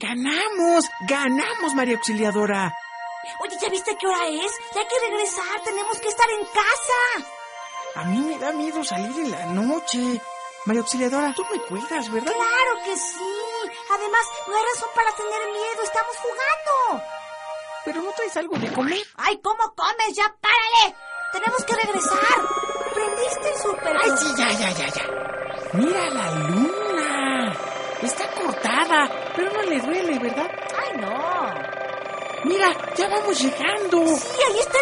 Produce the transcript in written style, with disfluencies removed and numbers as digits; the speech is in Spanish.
¡Ganamos, María Auxiliadora! Oye, ¿ya viste qué hora es? Ya hay que regresar, tenemos que estar en casa. A mí me da miedo salir en la noche. María Auxiliadora, tú me cuelgas, ¿verdad? ¡Claro que sí! Además, no hay razón para tener miedo, estamos jugando. ¿Pero no traes algo de comer? ¡Ay, cómo comes! ¡Ya párale! ¡Tenemos que regresar! ¿Prendiste el súper? ¡Ay, sí, ya! ¡Mira la luna! Está cortada, pero no le duele, ¿verdad? ¡Ay, no! ¡Mira, ya vamos llegando! Sí, ahí está